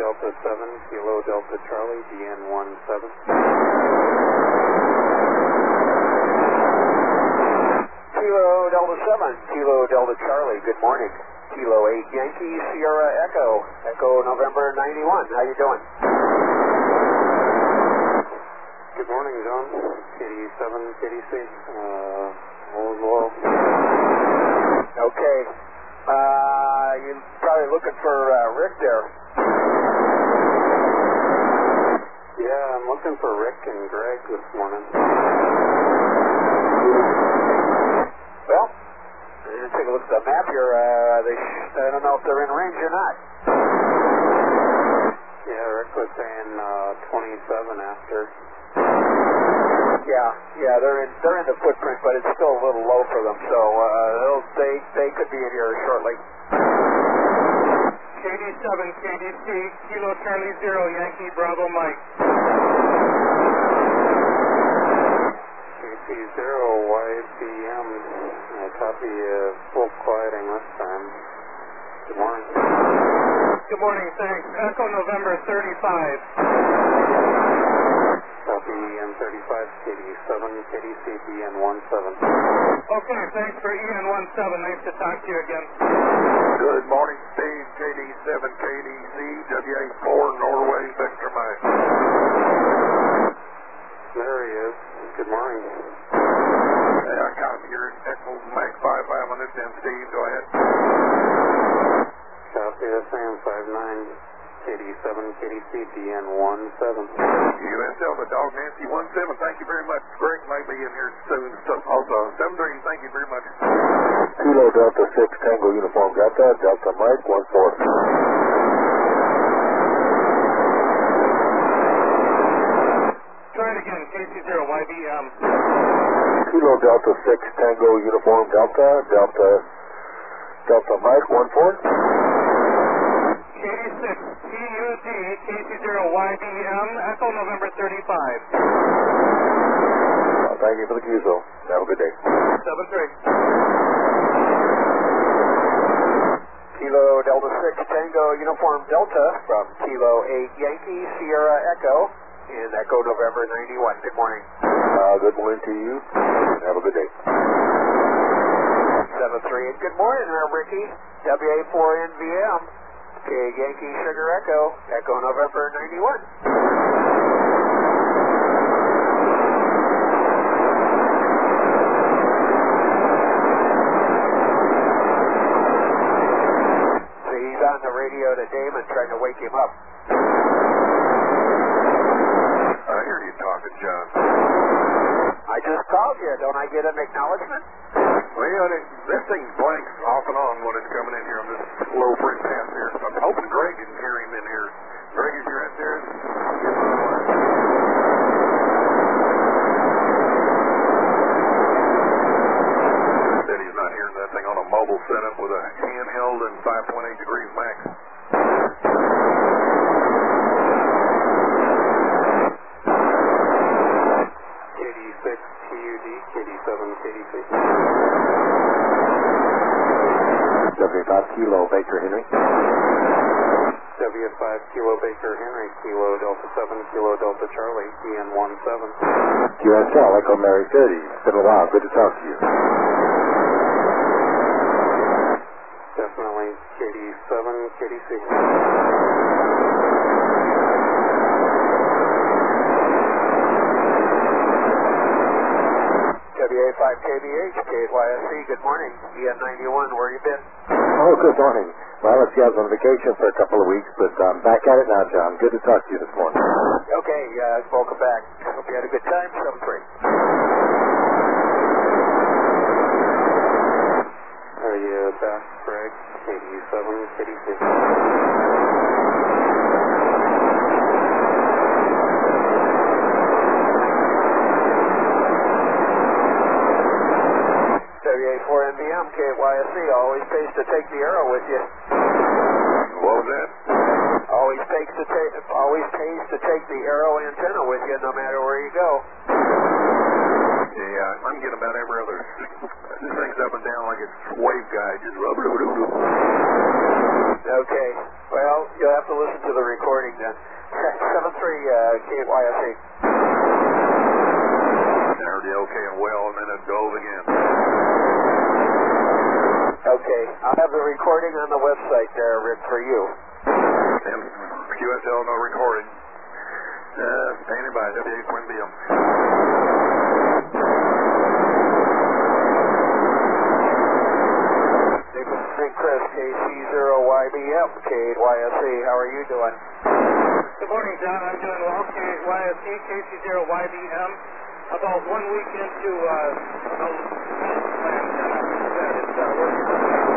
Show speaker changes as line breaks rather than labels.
Delta 7, Kilo Delta Charlie, DN17.
Kilo Delta 7, Kilo Delta Charlie, good morning. Kilo 8 Yankee, Sierra Echo, Echo November 91, how you doing?
Good morning, John. KD7, KDC, all is well.
Okay, you're probably looking for Rick there.
Yeah, I'm looking for Rick and Greg this morning.
Well, take a look at the map here. I don't know if they're in range or not.
Yeah, Rick was saying 27 after.
Yeah, they're in the footprint, but it's still a little low for them. So they could be in here shortly.
KD7, KDC, Kilo Charlie 0, Yankee Bravo Mike.
KC0, YBM, copy full quieting this time. Good morning.
Good morning, thanks. Echo November 35.
Copy EN35, KD7, KDC, DN17.
Okay, thanks for EN17. Nice to talk to you again.
Good morning, Steve. KD7, KDC, WA4, Norway, Victor Mike.
There he is. Good morning.
Yeah, I copy your Echo Mike 5 Lima, this end, Steve. Go ahead.
Copy the same, 59, KD7, KDC, DN17.
US Delta Dog Nancy 17, thank you very much. Greg might be in here soon. Also, 73, thank you very much.
Kilo Delta 6 Tango Uniform Delta, Delta Mike 14.
Try it again, KC0, YBM.
Kilo Delta 6 Tango Uniform Delta, Delta Mike 14.
KD6, TUD, KC0, YBM, Echo November 35.
Thank you for the QSO. Have a good day.
73.
Kilo Delta 6 Tango Uniform Delta from Kilo 8 Yankee, Sierra Echo, in Echo November 91. Good morning.
Good morning to you. Have a good day.
73, and good morning, Ricky. WA4NVM. Okay, Yankee Sugar Echo, Echo November 91. See, he's on the radio to Damon trying to wake him up.
I hear you talking, John.
I just called you. Don't I get an acknowledgement?
Well, this thing's blanks off and on when it's coming in here on this low frequency here. I'm hoping Greg can hear him in here. Greg, is you right there? Said he's not hearing that thing on a mobile setup with a handheld and 5.8 degrees max.
KD6, TUD, KD7, KDC.
W5 Kilo Baker Henry.
W5 Kilo Baker Henry, Kilo Delta 7, Kilo Delta Charlie, DN17.
QSL Echo Mary 30. It's been a while. Good to talk to you.
Definitely KD7, KDC.
WA5 KBH, KYSC, good morning. EN91, where you been?
Oh, good morning. Well, let's see, I was on vacation for a couple of weeks, but I'm back at it now, John. Good to talk to you this morning.
Okay, welcome back. Hope you had a good time. 7-3.
Are you back, Greg? KD7, KDC.
WA4NVM, KYSC, always pays to take the arrow with you.
What was that?
Always pays to take the arrow antenna with you, no matter where you go.
Yeah, I'm getting about every other. This thing's up and down like it's wave guide, just
Okay. Well, Well, you'll have to listen to the recording then. 7-3 KYSA.
There's the OK and well, and then it dove again.
Okay, I'll have the recording on the website there, Rick, for you.
QSL, no recording. Standing by, W8 Twin BM.
St. Chris, KC0YBM, KYSA, how are you doing?
Good morning, John. I'm doing well. KYSC, KC0YBM. About 1 week into the plan, it's working.